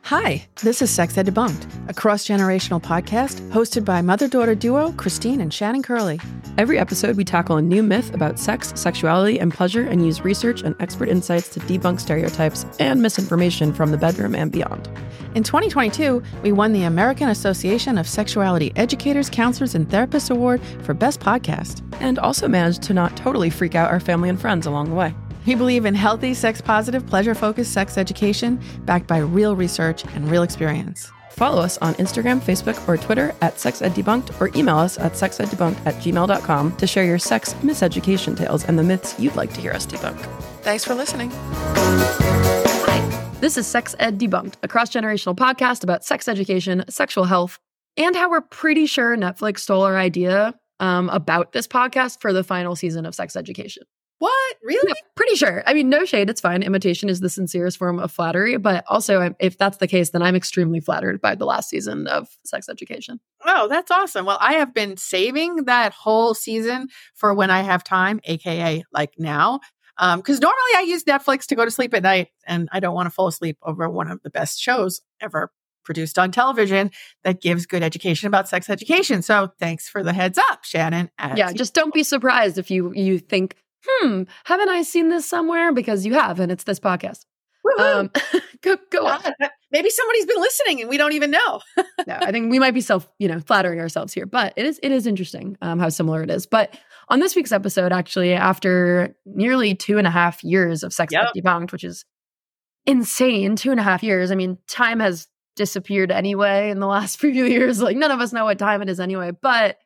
Hi, this is Sex Ed Debunked, a cross-generational podcast hosted by mother-daughter duo Christine and Shannon Curley. Every episode, we tackle a new myth about sex, sexuality, and pleasure and use research and expert insights to debunk stereotypes and misinformation from the bedroom and beyond. In 2022, we won the American Association of Sexuality Educators, Counselors, and Therapists Award for Best Podcast. And also managed to not totally freak out our family and friends along the way. We believe in healthy, sex-positive, pleasure-focused sex education backed by real research and real experience. Follow us on Instagram, Facebook, or Twitter at SexEdDebunked, or email us at sexeddebunked@gmail.com to share your sex miseducation tales and the myths you'd like to hear us debunk. Thanks for listening. Hi, this is Sex Ed Debunked, a cross-generational podcast about sex education, sexual health, and how we're pretty sure Netflix stole our idea about this podcast for the final season of Sex Education. What? Really? Yeah, pretty sure. I mean, no shade. It's fine. Imitation is the sincerest form of flattery. But also, if that's the case, then I'm extremely flattered by the last season of Sex Education. Oh, that's awesome. Well, I have been saving that whole season for when I have time, AKA like now. Because normally I use Netflix to go to sleep at night, and I don't want to fall asleep over one of the best shows ever produced on television that gives good education about sex education. So thanks for the heads up, Shannon. Yeah, just don't be surprised if you think, haven't I seen this somewhere? Because you have, and it's this podcast. Go on. Maybe somebody's been listening and we don't even know. No, I think we might be flattering ourselves here, but it is interesting how similar it is. But on this week's episode, actually, after nearly 2.5 years of Sex Ed Debunked, which is insane, 2.5 years. I mean, time has disappeared anyway in the last few years. Like, none of us know what time it is anyway, but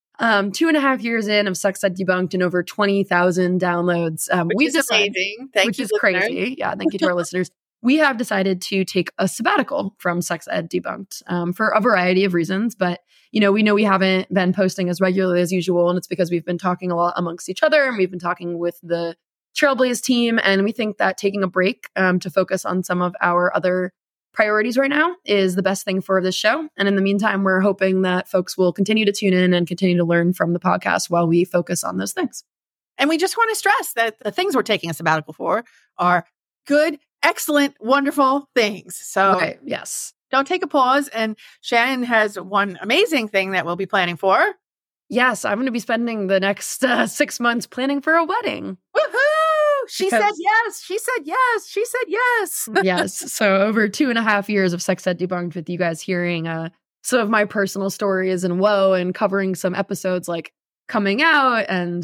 2.5 years in of Sex Ed Debunked and over 20,000 downloads. Which is amazing. Which is crazy. Yeah, thank you to our listeners. We have decided to take a sabbatical from Sex Ed Debunked for a variety of reasons. But, we know we haven't been posting as regularly as usual, and it's because we've been talking a lot amongst each other, and we've been talking with the Trailblaze team, and we think that taking a break to focus on some of our other priorities right now is the best thing for this show. And in the meantime, we're hoping that folks will continue to tune in and continue to learn from the podcast while we focus on those things. And we just want to stress that the things we're taking a sabbatical for are good, excellent, wonderful things. So yes, don't take a pause. And Shannon has one amazing thing that we'll be planning for. Yes, I'm going to be spending the next 6 months planning for a wedding. Woohoo! She said yes. She said yes. She said yes. Yes. So over 2.5 years of Sex Ed Debunked with you guys hearing some of my personal stories and woe, and covering some episodes like coming out and,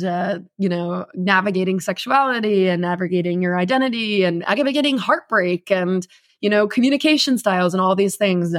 navigating sexuality and navigating your identity and navigating heartbreak and, communication styles and all these things.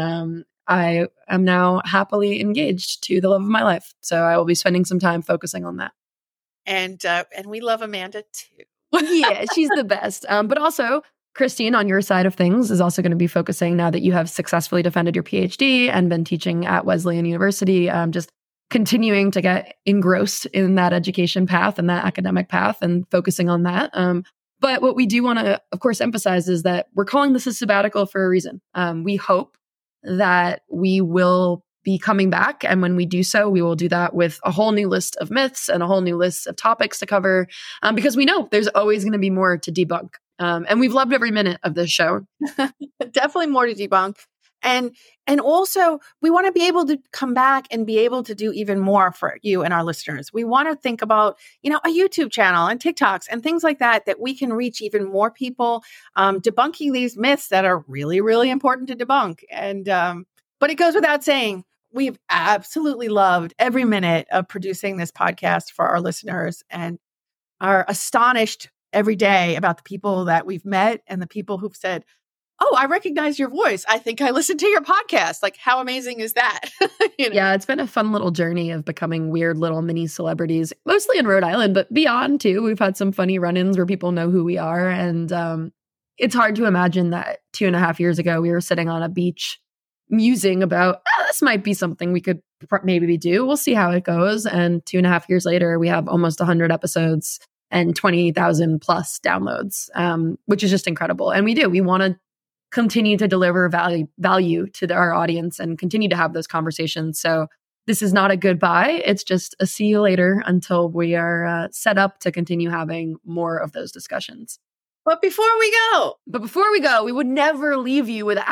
I am now happily engaged to the love of my life. So I will be spending some time focusing on that. And we love Amanda too. Yeah, she's the best. But also, Christine, on your side of things, is also going to be focusing, now that you have successfully defended your PhD and been teaching at Wesleyan University, just continuing to get engrossed in that education path and that academic path and focusing on that. But what we do want to, of course, emphasize is that we're calling this a sabbatical for a reason. We hope that we will be coming back. And when we do so, we will do that with a whole new list of myths and a whole new list of topics to cover, because we know there's always going to be more to debunk. And we've loved every minute of this show. Definitely more to debunk. And also, we want to be able to come back and be able to do even more for you and our listeners. We want to think about, a YouTube channel and TikToks and things like that we can reach even more people, debunking these myths that are really, really important to debunk. And but it goes without saying, we've absolutely loved every minute of producing this podcast for our listeners, and are astonished every day about the people that we've met and the people who've said, "Oh, I recognize your voice. I think I listened to your podcast." Like, how amazing is that? Yeah, it's been a fun little journey of becoming weird little mini celebrities, mostly in Rhode Island, but beyond too. We've had some funny run-ins where people know who we are. And it's hard to imagine that 2.5 years ago, we were sitting on a beach musing about, this might be something we could maybe do. We'll see how it goes. And 2.5 years later, we have almost 100 episodes and 20,000 plus downloads, which is just incredible. And we want to continue to deliver value to our audience and continue to have those conversations. So this is not a goodbye. It's just a see you later until we are set up to continue having more of those discussions. But before we go, we would never leave you without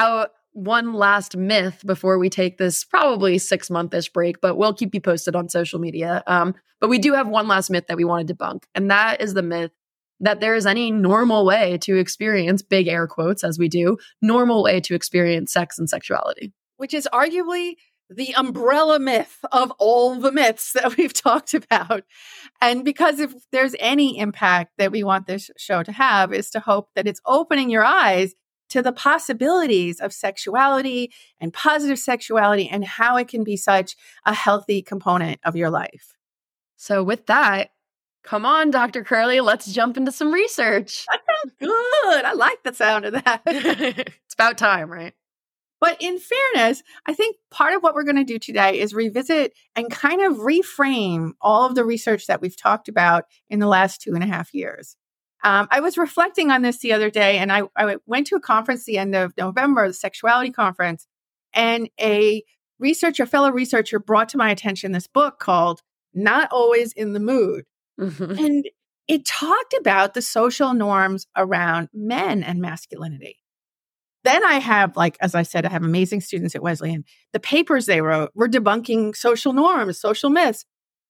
one last myth before we take this probably 6-month-ish break, but we'll keep you posted on social media. But we do have one last myth that we want to debunk, and that is the myth that there is any normal way to experience, big air quotes as we do, normal way to experience sex and sexuality. Which is arguably the umbrella myth of all the myths that we've talked about. And because if there's any impact that we want this show to have is to hope that it's opening your eyes to the possibilities of sexuality and positive sexuality and how it can be such a healthy component of your life. So with that, come on, Dr. Curley, let's jump into some research. That sounds good. I like the sound of that. It's about time, right? But in fairness, I think part of what we're going to do today is revisit and kind of reframe all of the research that we've talked about in the last 2.5 years. I was reflecting on this the other day, and I went to a conference the end of November, the sexuality conference, and a fellow researcher brought to my attention this book called Not Always in the Mood. Mm-hmm. And it talked about the social norms around men and masculinity. Then I have, as I said, I have amazing students at Wesleyan. The papers they wrote were debunking social norms, social myths.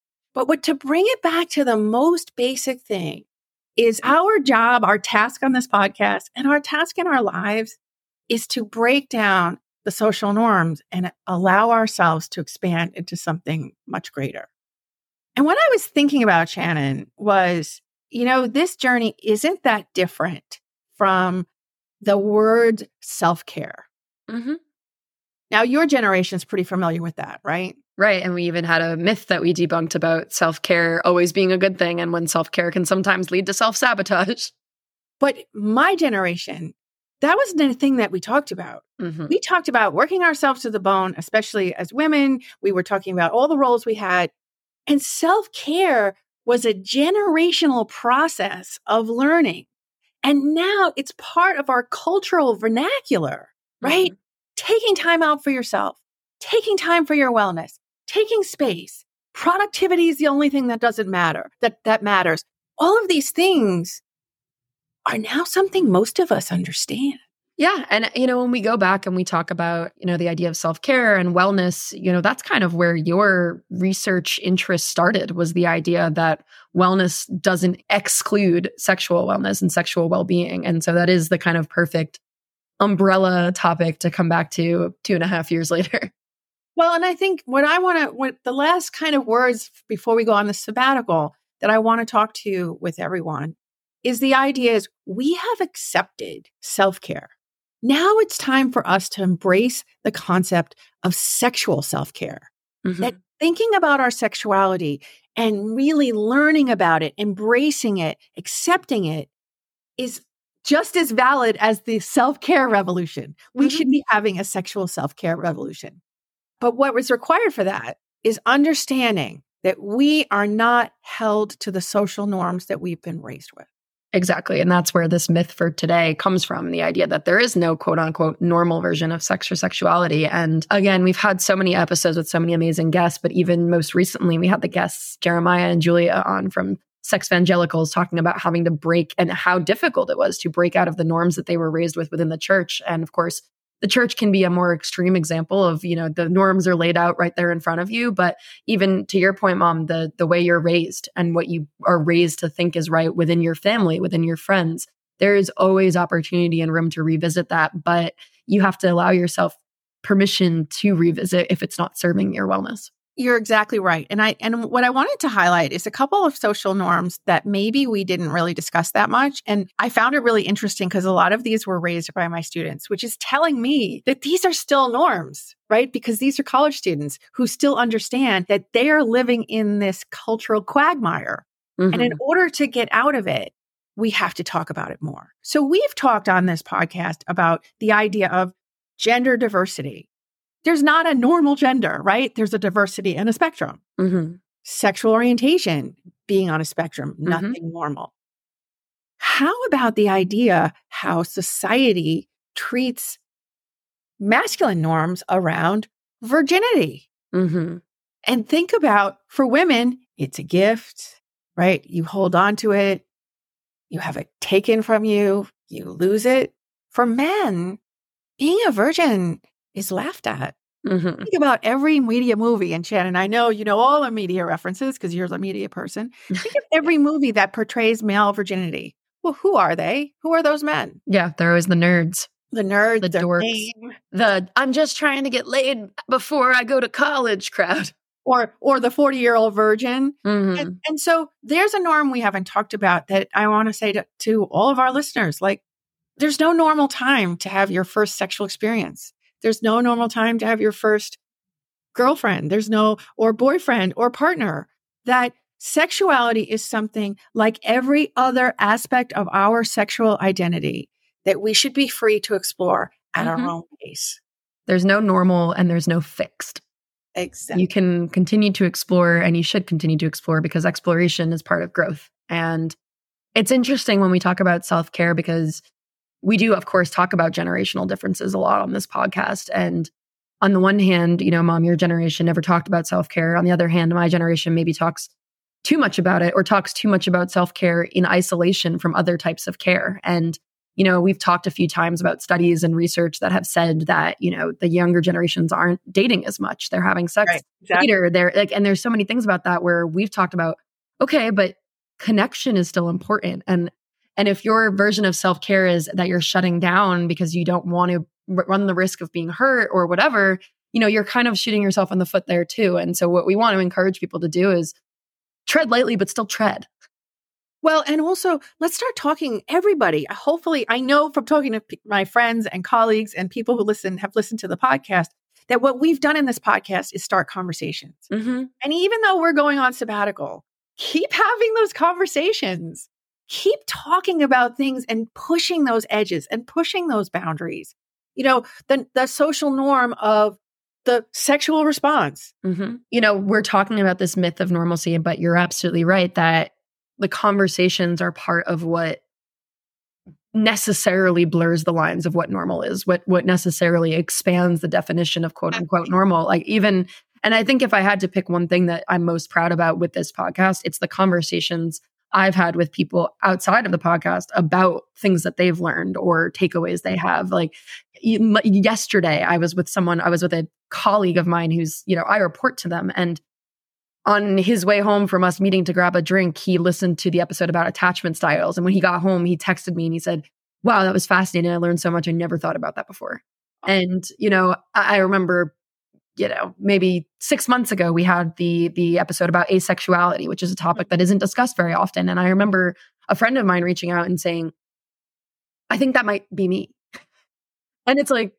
But to bring it back to the most basic thing is our job, our task on this podcast, and our task in our lives is to break down the social norms and allow ourselves to expand into something much greater. And what I was thinking about, Shannon, was, this journey isn't that different from the word self-care. Mm-hmm. Now, your generation is pretty familiar with that, right? Right. And we even had a myth that we debunked about self-care always being a good thing and when self-care can sometimes lead to self-sabotage. But my generation, that wasn't a thing that we talked about. Mm-hmm. We talked about working ourselves to the bone, especially as women. We were talking about all the roles we had. And self-care was a generational process of learning. And now it's part of our cultural vernacular, right? Mm-hmm. Taking time out for yourself, taking time for your wellness, taking space. Productivity is the only thing that doesn't matter, that matters. All of these things are now something most of us understand. Yeah. And, when we go back and we talk about, the idea of self-care and wellness, that's kind of where your research interest started, was the idea that wellness doesn't exclude sexual wellness and sexual well-being. And so that is the kind of perfect umbrella topic to come back to 2.5 years later. Well, and I think what the last kind of words before we go on the sabbatical that I want to talk to with everyone is the idea is we have accepted self-care. Now it's time for us to embrace the concept of sexual self-care. Mm-hmm. That thinking about our sexuality and really learning about it, embracing it, accepting it is just as valid as the self-care revolution. We mm-hmm. should be having a sexual self-care revolution. But what was required for that is understanding that we are not held to the social norms that we've been raised with. Exactly. And that's where this myth for today comes from, the idea that there is no quote unquote normal version of sex or sexuality. And again, we've had so many episodes with so many amazing guests, but even most recently, we had the guests Jeremiah and Julia on from Sex Evangelicals talking about having to break and how difficult it was to break out of the norms that they were raised with within the church. And of course, the church can be a more extreme example of, the norms are laid out right there in front of you. But even to your point, Mom, the way you're raised and what you are raised to think is right within your family, within your friends, there is always opportunity and room to revisit that. But you have to allow yourself permission to revisit if it's not serving your wellness. You're exactly right. And what I wanted to highlight is a couple of social norms that maybe we didn't really discuss that much. And I found it really interesting because a lot of these were raised by my students, which is telling me that these are still norms, right? Because these are college students who still understand that they are living in this cultural quagmire. Mm-hmm. And in order to get out of it, we have to talk about it more. So we've talked on this podcast about the idea of gender diversity. There's not a normal gender, right? There's a diversity and a spectrum. Mm-hmm. Sexual orientation being on a spectrum, nothing mm-hmm. normal. How about the idea how society treats masculine norms around virginity? Mm-hmm. And think about, for women, it's a gift, right? You hold on to it. You have it taken from you. You lose it. For men, being a virgin is laughed at. Mm-hmm. Think about every media movie, and Shannon, I know you know all the media references because you're a media person. Think of every movie that portrays male virginity. Well, who are they? Who are those men? Yeah, they're always the nerds. The nerds, The the dorks. lame, I'm just trying to get laid before I go to college crowd. or the 40-year-old virgin. Mm-hmm. And so there's a norm we haven't talked about that I want to say to all of our listeners, like, there's no normal time to have your first sexual experience. There's no normal time to have your first girlfriend. There's no, or boyfriend or partner. That sexuality is something like every other aspect of our sexual identity that we should be free to explore at our own pace. There's no normal and there's no fixed. Exactly. You can continue to explore, and you should continue to explore, because exploration is part of growth. And it's interesting when we talk about self-care, because we do, of course, talk about generational differences a lot on this podcast. And on the one hand, Mom, your generation never talked about self-care. On the other hand, my generation maybe talks too much about it, or talks too much about self-care in isolation from other types of care. And, we've talked a few times about studies and research that have said that, the younger generations aren't dating as much. They're having sex later. They're like, and there's so many things about that where we've talked about, okay, but connection is still important. And if your version of self-care is that you're shutting down because you don't want to run the risk of being hurt or whatever, you're kind of shooting yourself in the foot there too. And so what we want to encourage people to do is tread lightly, but still tread. Well, and also let's start talking, everybody. Hopefully, I know from talking to my friends and colleagues and people who have listened to the podcast, that what we've done in this podcast is start conversations. Mm-hmm. And even though we're going on sabbatical, keep having those conversations. Keep talking about things and pushing those edges and pushing those boundaries. The social norm of the sexual response. Mm-hmm. We're talking about this myth of normalcy, but you're absolutely right that the conversations are part of what necessarily blurs the lines of what normal is, what necessarily expands the definition of quote unquote normal. And I think if I had to pick one thing that I'm most proud about with this podcast, it's the conversations I've had with people outside of the podcast about things that they've learned or takeaways they have. Like yesterday, I was with a colleague of mine who's, I report to them, and on his way home from us meeting to grab a drink, he listened to the episode about attachment styles. And when he got home, he texted me and he said, wow, that was fascinating. I learned so much. I never thought about that before. And, I remember, maybe 6 months ago, we had the episode about asexuality, which is a topic that isn't discussed very often. And I remember a friend of mine reaching out and saying, I think that might be me. And it's like,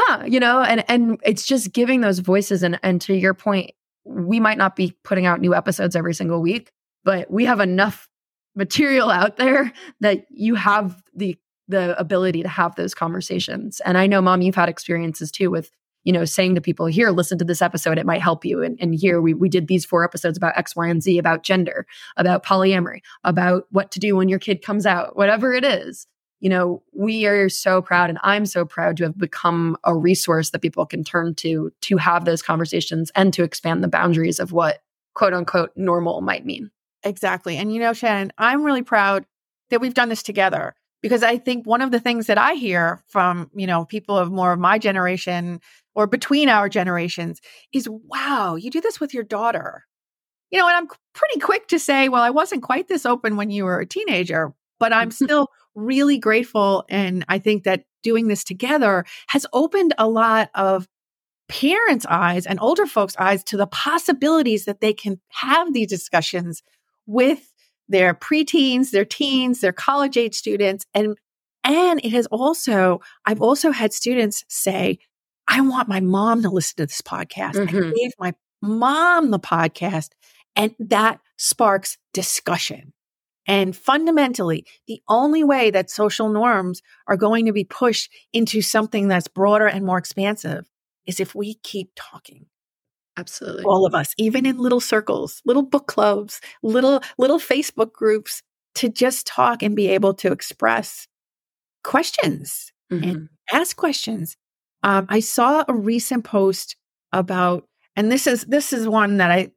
and it's just giving those voices. And to your point, we might not be putting out new episodes every single week, but we have enough material out there that you have the ability to have those conversations. And I know, Mom, you've had experiences too with, saying to people, here, listen to this episode, it might help you. And here we did these 4 episodes about X, Y, and Z, about gender, about polyamory, about what to do when your kid comes out, whatever it is. We are so proud, and I'm so proud to have become a resource that people can turn to have those conversations and to expand the boundaries of what quote unquote normal might mean. Exactly. And Shannon, I'm really proud that we've done this together, because I think one of the things that I hear from, people of more of my generation or between our generations is, wow, you do this with your daughter. And I'm pretty quick to say, well, I wasn't quite this open when you were a teenager, but I'm still really grateful. And I think that doing this together has opened a lot of parents' eyes and older folks' eyes to the possibilities that they can have these discussions with their preteens, their teens, their college age students. And it has also, I've also had students say, I want my mom to listen to this podcast. Mm-hmm. I gave my mom the podcast, and that sparks discussion. And fundamentally, the only way that social norms are going to be pushed into something that's broader and more expansive is if we keep talking. Absolutely. All of us, even in little circles, little book clubs, little Facebook groups, to just talk and be able to express questions and ask questions. I saw a recent post about, and this is one that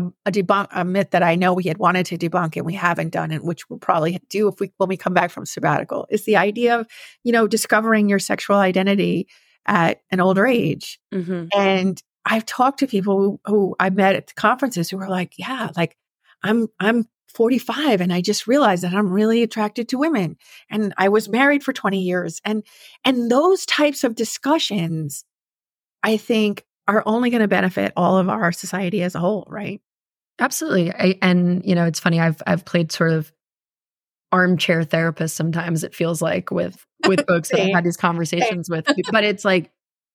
a myth that I know we had wanted to debunk and we haven't done, and which we'll probably do when we come back from sabbatical, is the idea of, discovering your sexual identity at an older age. Mm-hmm. And I've talked to people who I met at conferences who were like, yeah, like I'm 45 and I just realized that I'm really attracted to women. And I was married for 20 years. And those types of discussions, I think, are only going to benefit all of our society as a whole, right? Absolutely. And it's funny. I've played sort of armchair therapist sometimes, it feels like, with folks that I've had these conversations with. But it's like,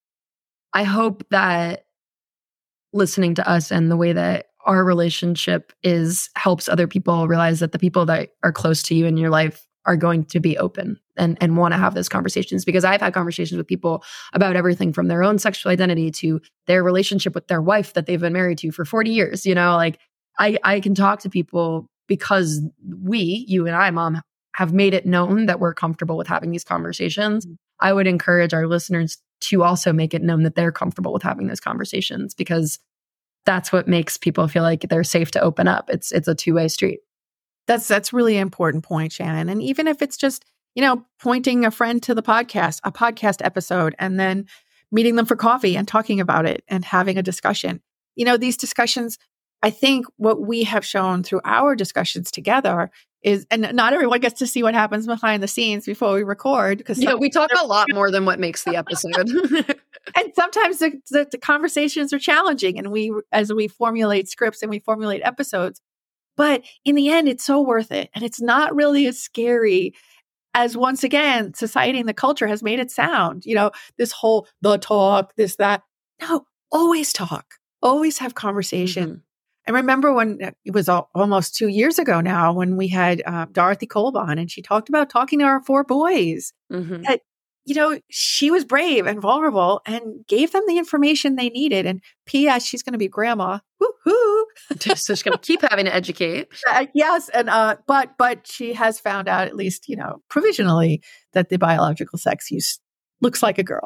I hope that listening to us and the way that our relationship helps other people realize that the people that are close to you in your life are going to be open and want to have those conversations. Because I've had conversations with people about everything from their own sexual identity to their relationship with their wife that they've been married to for 40 years. Like I can talk to people because you and I, Mom, have made it known that we're comfortable with having these conversations. I would encourage our listeners to also make it known that they're comfortable with having those conversations, because that's what makes people feel like they're safe to open up. It's a two-way street. That's really an important point, Shannon. And even if it's just, pointing a friend to a podcast episode, and then meeting them for coffee and talking about it and having a discussion. These discussions, I think what we have shown through our discussions together is, and not everyone gets to see what happens behind the scenes before we record. Because we talk a lot more than what makes the episode. And sometimes the conversations are challenging, and as we formulate scripts and we formulate episodes, but in the end, it's so worth it. And it's not really as scary as, once again, society and the culture has made it sound. This whole, the talk, this, that. No, always talk, always have conversation. Mm-hmm. I remember when it was almost 2 years ago now, when we had Dorothy Colban, and she talked about talking to our 4 boys. Mm-hmm. That, she was brave and vulnerable and gave them the information they needed. And P.S., she's going to be grandma. Woo-hoo. So she's going to keep having to educate. Yes. And, but she has found out, at least, provisionally, that the biological sex use looks like a girl.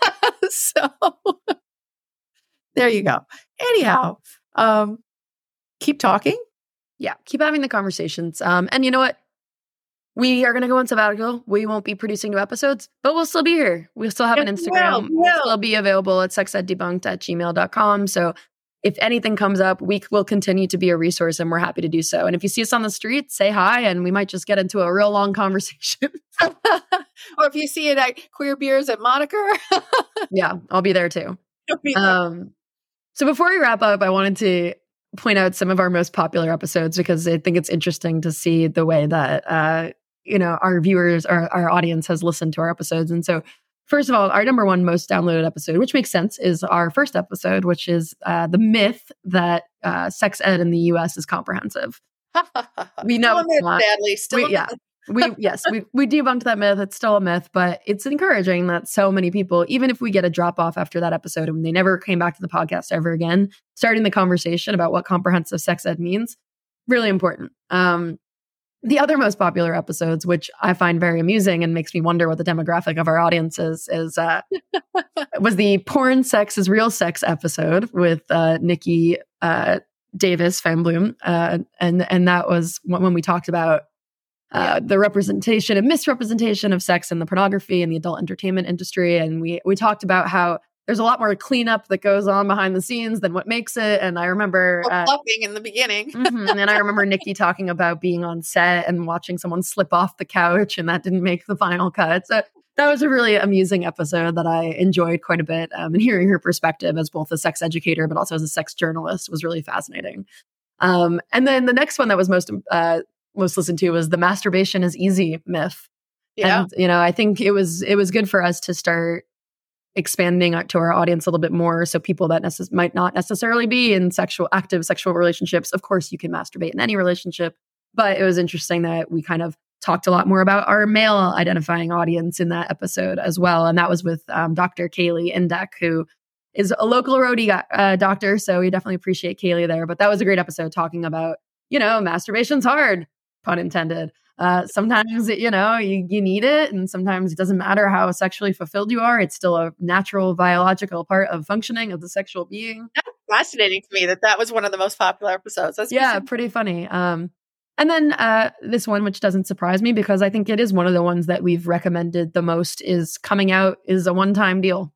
So there you go. Anyhow, keep talking. Yeah. Keep having the conversations. And you know what? We are going to go on sabbatical. We won't be producing new episodes, but we'll still be here. We'll still have an Instagram. We'll still be available at sexeddebunked@gmail.com. So if anything comes up, we will continue to be a resource, and we're happy to do so. And if you see us on the street, say hi, and we might just get into a real long conversation. Or if you see it at Queer Beers at Moniker. Yeah, I'll be there too. So before we wrap up, I wanted to point out some of our most popular episodes, because I think it's interesting to see the way that our viewers, our audience has listened to our episodes. And so, first of all, our number one most downloaded episode, which makes sense, is our first episode, which is the myth that sex ed in the U.S. is comprehensive. We know still a myth, sadly. Still a myth. We debunked that myth. It's still a myth, but it's encouraging that so many people, even if we get a drop off after that episode and they never came back to the podcast ever again, starting the conversation about what comprehensive sex ed means, really important. The other most popular episodes, which I find very amusing and makes me wonder what the demographic of our audience is was the Porn Sex is Real Sex episode with Nikki Davis Van Bloom. And that was when we talked about the representation and misrepresentation of sex in the pornography and the adult entertainment industry. And we talked about how there's a lot more cleanup that goes on behind the scenes than what makes it. And I remember fluffing in the beginning. And I remember Nikki talking about being on set and watching someone slip off the couch, and that didn't make the final cut. So that was a really amusing episode that I enjoyed quite a bit. And hearing her perspective as both a sex educator, but also as a sex journalist, was really fascinating. And then the next one that was most listened to was the masturbation is easy myth. Yeah. And, I think it was good for us to start expanding to our audience a little bit more. So people that might not necessarily be in active sexual relationships. Of course, you can masturbate in any relationship, but it was interesting that we kind of talked a lot more about our male identifying audience in that episode as well. And that was with Dr. Kaylee Indek, who is a local roadie doctor. So we definitely appreciate Kaylee there. But that was a great episode talking about, masturbation's hard, pun intended. Sometimes, you need it, and sometimes it doesn't matter how sexually fulfilled you are. It's still a natural biological part of functioning of the sexual being. That's fascinating to me that was one of the most popular episodes. Pretty funny. And then this one, which doesn't surprise me because I think it is one of the ones that we've recommended the most, is coming out is a one-time deal.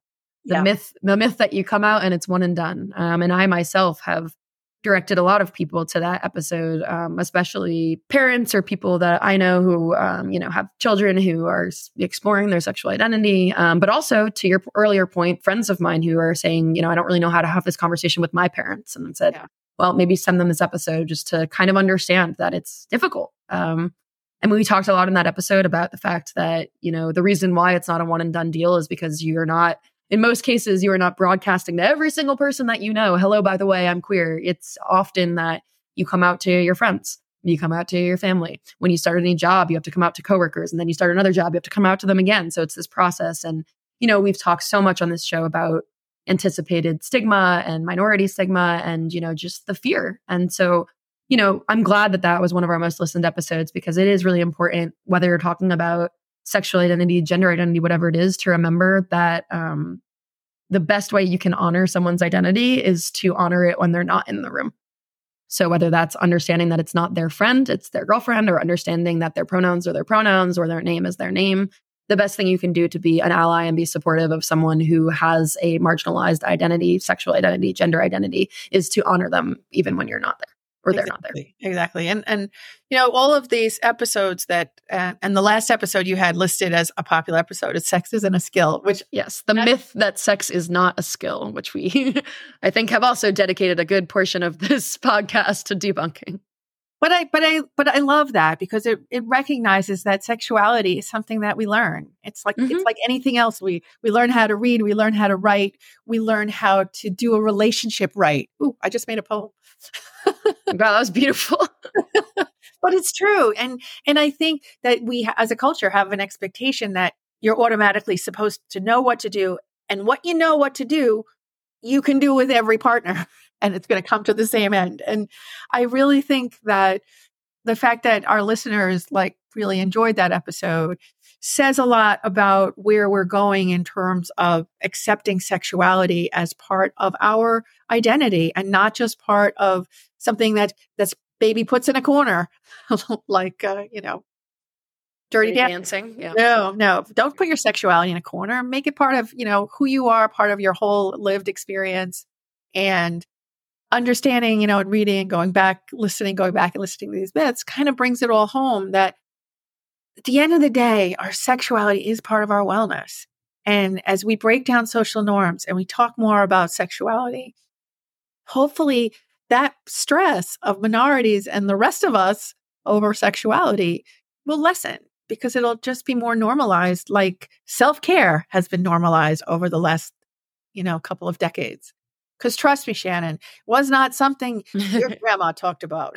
The myth that you come out and it's one and done. And I myself have directed a lot of people to that episode, especially parents or people that I know who, have children who are exploring their sexual identity. But also to your earlier point, friends of mine who are saying, I don't really know how to have this conversation with my parents, and said, well, maybe send them this episode just to kind of understand that it's difficult. And we talked a lot in that episode about the fact that, the reason why it's not a one and done deal is because you're not, in most cases, you are not broadcasting to every single person that you know, hello, by the way, I'm queer. It's often that you come out to your friends, you come out to your family. When you start a new job, you have to come out to coworkers, and then you start another job, you have to come out to them again. So it's this process. And, we've talked so much on this show about anticipated stigma and minority stigma and, just the fear. And so, I'm glad that was one of our most listened episodes, because it is really important, whether you're talking about sexual identity, gender identity, whatever it is, to remember that the best way you can honor someone's identity is to honor it when they're not in the room. So whether that's understanding that it's not their friend, it's their girlfriend, or understanding that their pronouns are their pronouns or their name is their name, the best thing you can do to be an ally and be supportive of someone who has a marginalized identity, sexual identity, gender identity, is to honor them even when you're not there. Or they're not there. Exactly. And all of these episodes that, and the last episode you had listed as a popular episode is Sex Isn't a Skill, which... Yes, the myth that sex is not a skill, which we, I think, have also dedicated a good portion of this podcast to debunking. But I love that, because it recognizes that sexuality is something that we learn. It's like it's like anything else. We learn how to read, we learn how to write, we learn how to do a relationship right. Ooh, I just made a poem. Wow, that was beautiful. But it's true. And I think that we as a culture have an expectation that you're automatically supposed to know what to do, and what you know what to do, you can do with every partner, and it's going to come to the same end. And I really think that the fact that our listeners really enjoyed that episode says a lot about where we're going in terms of accepting sexuality as part of our identity, and not just part of something that's baby puts in a corner, dirty dancing. Yeah. No, don't put your sexuality in a corner. Make it part of, who you are, part of your whole lived experience, and understanding, and reading and going back and listening to these bits kind of brings it all home that at the end of the day, our sexuality is part of our wellness. And as we break down social norms and we talk more about sexuality, hopefully that stress of minorities and the rest of us over sexuality will lessen, because it'll just be more normalized, like self-care has been normalized over the last, couple of decades. Because trust me, Shannon, was not something your grandma talked about.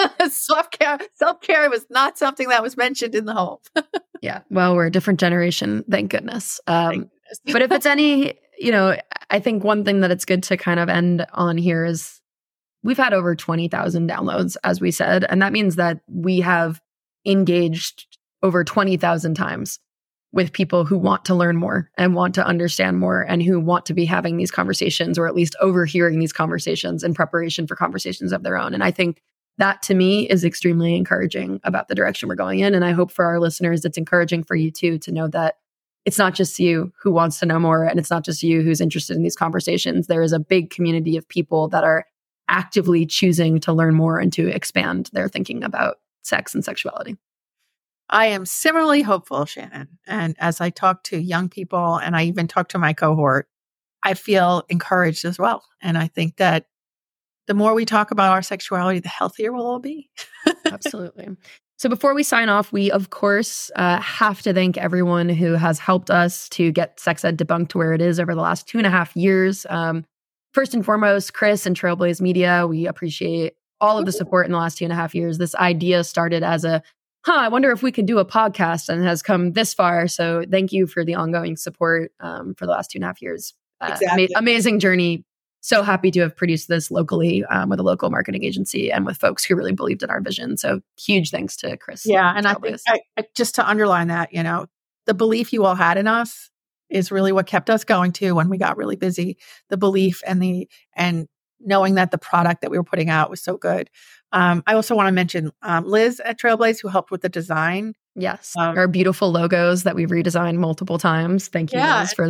Self-care was not something that was mentioned in the home. Yeah. Well, we're a different generation, thank goodness. But if it's any, I think one thing that it's good to kind of end on here is we've had over 20,000 downloads, as we said. And that means that we have engaged over 20,000 times with people who want to learn more and want to understand more, and who want to be having these conversations, or at least overhearing these conversations in preparation for conversations of their own. And I think that, to me, is extremely encouraging about the direction we're going in. And I hope for our listeners, it's encouraging for you too, to know that it's not just you who wants to know more, and it's not just you who's interested in these conversations. There is a big community of people that are actively choosing to learn more and to expand their thinking about sex and sexuality. I am similarly hopeful, Shannon. And as I talk to young people, and I even talk to my cohort, I feel encouraged as well. And I think that the more we talk about our sexuality, the healthier we'll all be. Absolutely. So before we sign off, we, of course, have to thank everyone who has helped us to get Sex Ed Debunked to where it is over the last 2.5 years. First and foremost, Chris and Trailblaze Media, we appreciate all of the support in the last 2.5 years. This idea started as I wonder if we could do a podcast, and has come this far. So thank you for the ongoing support for the last 2.5 years. Exactly. Amazing journey. So happy to have produced this locally with a local marketing agency and with folks who really believed in our vision. So huge thanks to Chris. Yeah. And I think just to underline that, the belief you all had in us is really what kept us going too when we got really busy. The belief and knowing that the product that we were putting out was so good. I also want to mention Liz at Trailblaze, who helped with the design. Yes. Our beautiful logos that we've redesigned multiple times. Thank you, Liz, for that.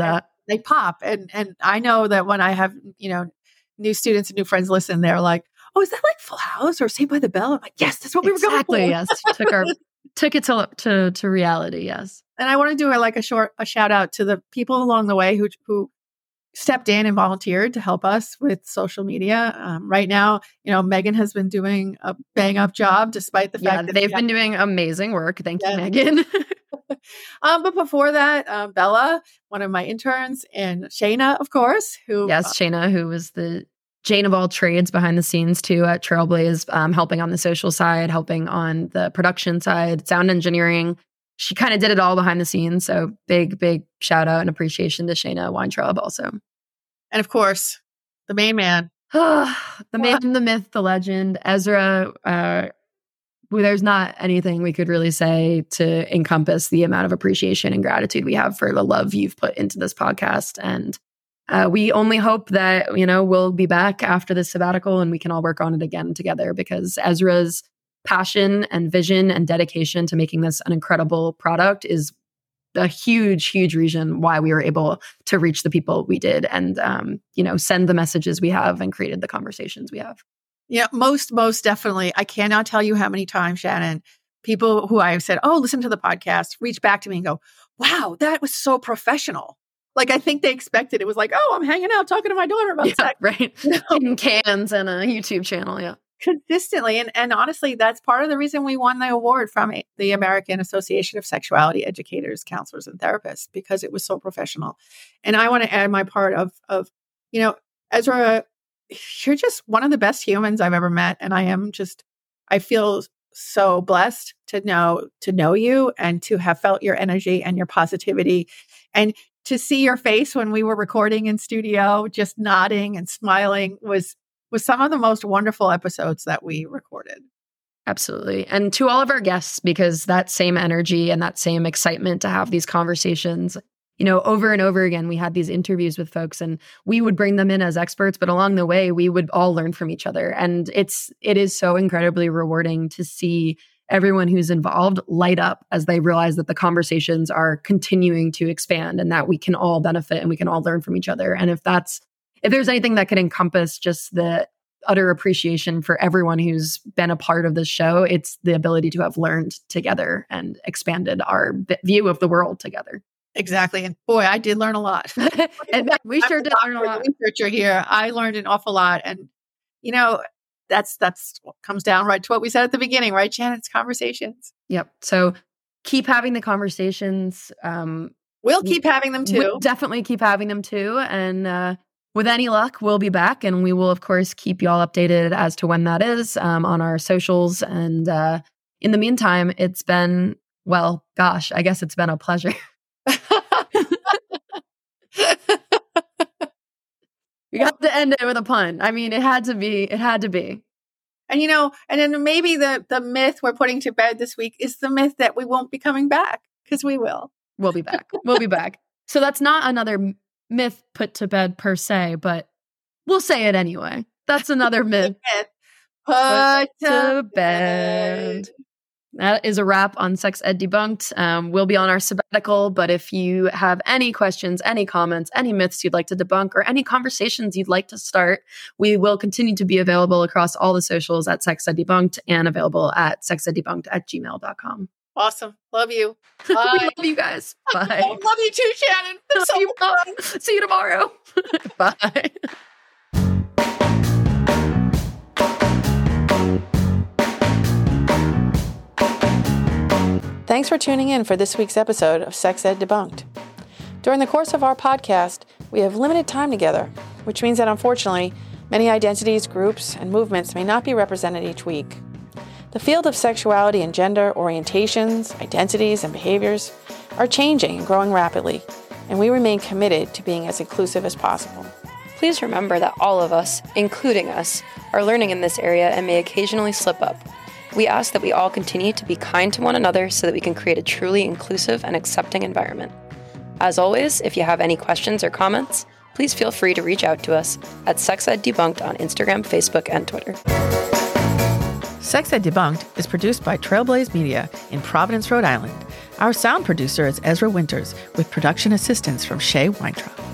they pop. And I know that when I have, new students and new friends listen, they're like, oh, is that like Full House or Saved by the Bell? I'm like, yes, that's what we were going for. Yes. Took it to reality. Yes. And I want to do a shout out to the people along the way who stepped in and volunteered to help us with social media. Right now, Megan has been doing a bang up job despite the fact that they've been doing amazing work. Thank you, Megan. But before that, Bella, one of my interns, and Shayna, of course, Shayna, who was the Jane of all trades behind the scenes too at Trailblaze, helping on the social side, helping on the production side, sound engineering. She kind of did it all behind the scenes. So big shout out and appreciation to Shayna Weintraub also. And of course, the main man. The man, the myth, the legend, Ezra. There's not anything we could really say to encompass the amount of appreciation and gratitude we have for the love you've put into this podcast. And we only hope that, we'll be back after this sabbatical and we can all work on it again together, because Ezra's passion and vision and dedication to making this an incredible product is a huge reason why we were able to reach the people we did and, send the messages we have and created the conversations we have. Yeah, most definitely. I cannot tell you how many times, Shannon, people who I have said, oh, listen to the podcast, reach back to me and go, wow, that was so professional. Like, I think they expected it was like, oh, I'm hanging out talking to my daughter about sex. Right. In cans and a YouTube channel. Yeah. Consistently. And honestly, that's part of the reason we won the award from the American Association of Sexuality Educators, Counselors, and Therapists, because it was so professional. And I want to add my part of Ezra, you're just one of the best humans I've ever met. And I feel so blessed to know you and to have felt your energy and your positivity, and to see your face when we were recording in studio, just nodding and smiling was some of the most wonderful episodes that we recorded. Absolutely. And to all of our guests, because that same energy and that same excitement to have these conversations, over and over again, we had these interviews with folks and we would bring them in as experts, but along the way, we would all learn from each other. And it is so incredibly rewarding to see everyone who's involved light up as they realize that the conversations are continuing to expand and that we can all benefit and we can all learn from each other. And if there's anything that could encompass just the utter appreciation for everyone who's been a part of this show, it's the ability to have learned together and expanded our view of the world together. Exactly. And boy, I did learn a lot. And we sure did learn a lot. Researcher here, I learned an awful lot. And, that's what comes down right to what we said at the beginning, right, Shannon? It's conversations. Yep. So keep having the conversations. We'll keep having them too. We'll definitely keep having them too. And with any luck, we'll be back. And we will, of course, keep you all updated as to when that is on our socials. And in the meantime, it's been, I guess it's been a pleasure. You got to end it with a pun. I mean, it had to be. And, and then maybe the myth we're putting to bed this week is the myth that we won't be coming back, because we will. We'll be back. We'll be back. So that's not another myth put to bed per se, but we'll say it anyway. That's another myth. Put to bed. That is a wrap on Sex Ed Debunked. We'll be on our sabbatical, but if you have any questions, any comments, any myths you'd like to debunk, or any conversations you'd like to start, we will continue to be available across all the socials at Sex Ed Debunked and available at sexeddebunked@gmail.com. Awesome. Love you. We love you guys. Bye. I love you too, Shannon. See you tomorrow. Bye. Thanks for tuning in for this week's episode of Sex Ed Debunked. During the course of our podcast, we have limited time together, which means that unfortunately, many identities, groups, and movements may not be represented each week. The field of sexuality and gender, orientations, identities, and behaviors are changing and growing rapidly, and we remain committed to being as inclusive as possible. Please remember that all of us, including us, are learning in this area and may occasionally slip up. We ask that we all continue to be kind to one another so that we can create a truly inclusive and accepting environment. As always, if you have any questions or comments, please feel free to reach out to us at Sex Ed Debunked on Instagram, Facebook, and Twitter. Sex Ed Debunked is produced by Trailblaze Media in Providence, Rhode Island. Our sound producer is Ezra Winters, with production assistance from Shay Weintraub.